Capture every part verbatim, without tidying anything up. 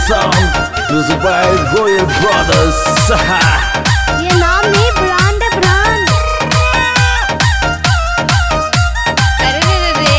sound music by Royal Brothers. ये नाम नहीं ब्रांड है ब्रांड। अरे रे रे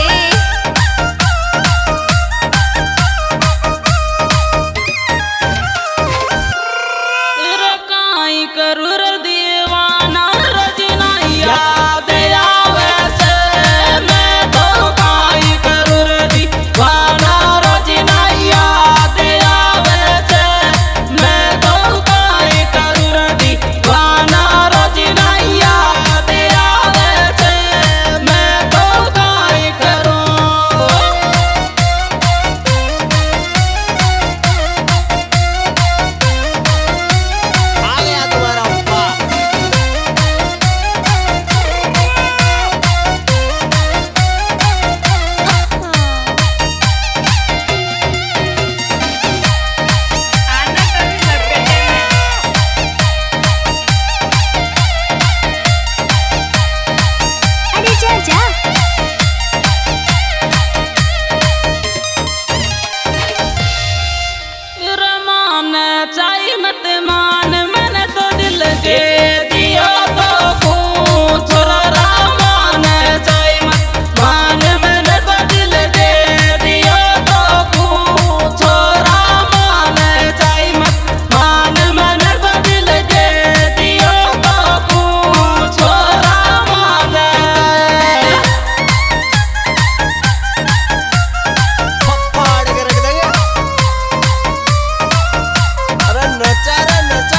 रे काई करू रे दीवाना रजना याद आवे से मैं तो काई करू रे दीवाना रजना याद आवे से मैं तो काई करू रे दीवाना रजना याद आवे से मैं तो काई करूं। आ गया तुम्हारा अप्पा। आना कभी लपेटे में अरे जा जा। रमान चाई मत मान मैंने तो दिल दे दिया तो पूछ रमान चाई मत मान मैंने तो दिल दे दिया तो पूछ रमान चाई मत मान मैंने तो दिल दे दिया तो पूछ रमान। फाड़ के रख देंगे। अरे नचा रे नचा।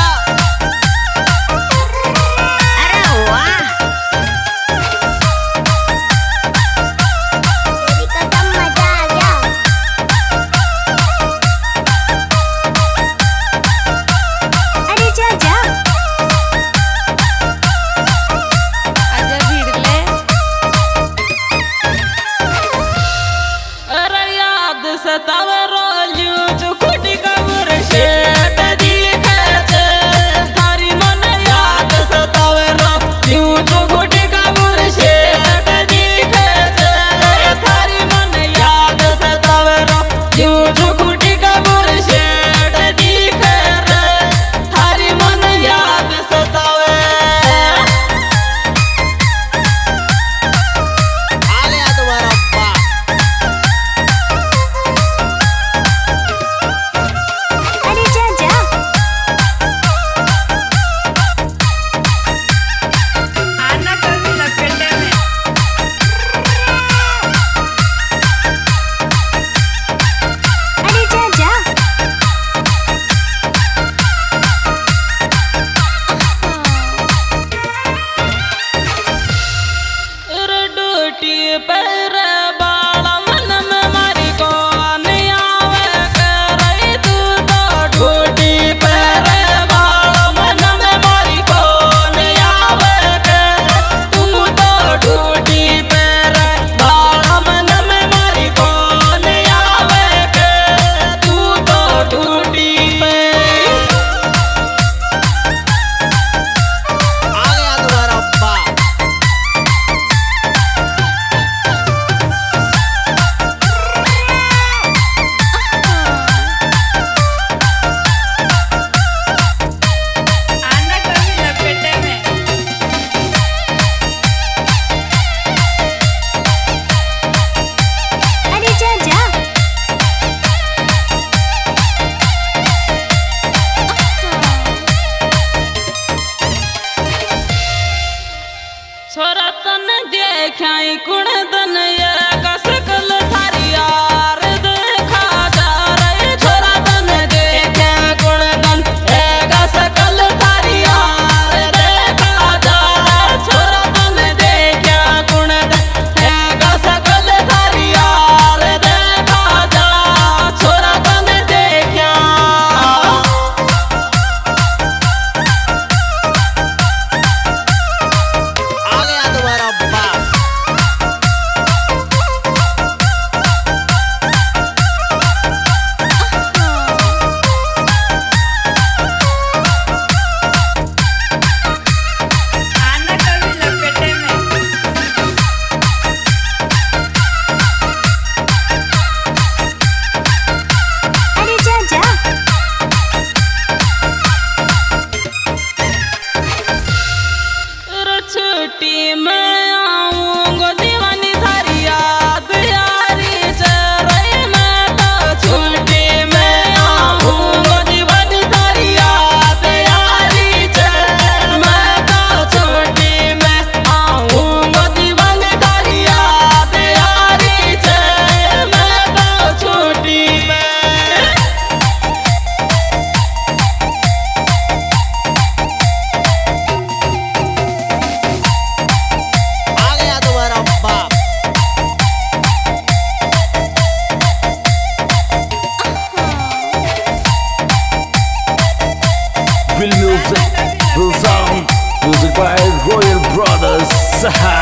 Saha.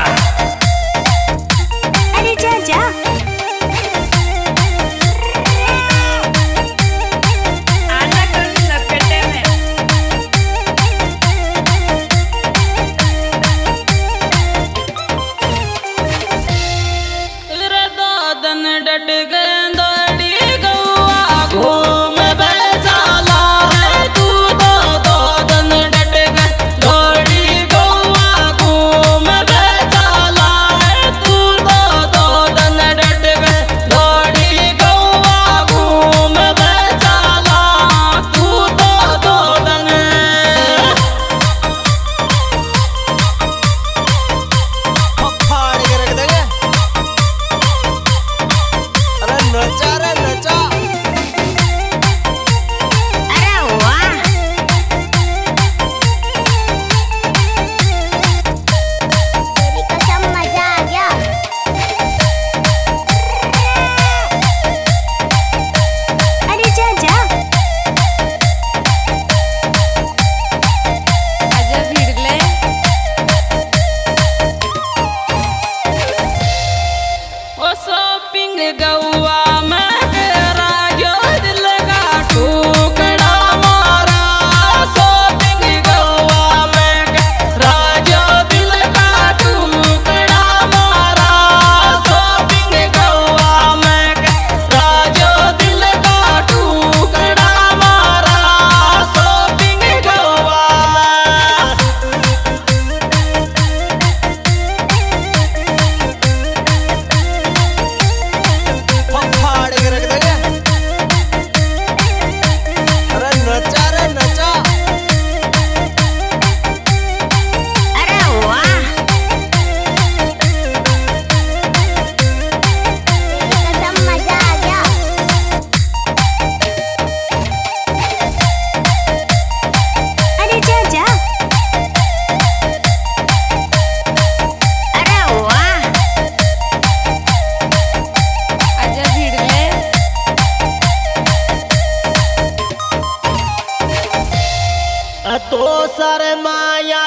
अरे जा जा आना टोनी लपेटे में रे दादन डट गए दौड़ी गौआ घूम बेचाला है तू दो दादन डट गए दौड़ी गौआ घूम बेचाला है तू दो दादन डट गए दौड़ी गौआ घूम बेचाला तू दो दादन फाड़ के रख देंगे। अरे नचा रे नचा। अरे वाह तेरी कसम मजा आ गया अरे जा जा आजा भिड़ले ओ शॉपिंग गौआ में तेरा जो दिल का टुकड़ा मारा शॉपिंग गौआ में तेरा जो दिल का टुकड़ा मारा शॉपिंग गौआ में तेरा जो दिल का टुकड़ा मारा शॉपिंग गौआ में फाड़ के रख देंगे। अरे नचा रे नचा। अरे वाह तेरी कसम मजा आ गया अरे जा जा अरे वाह आजा भिड़ले तो सर माया